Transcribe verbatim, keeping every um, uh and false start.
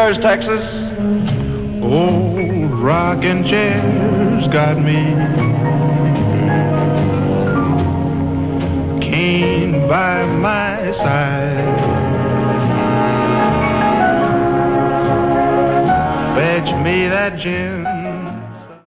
Chairs, Texas. Old rocking chairs got me. Cane by my side. Fetch me that gin.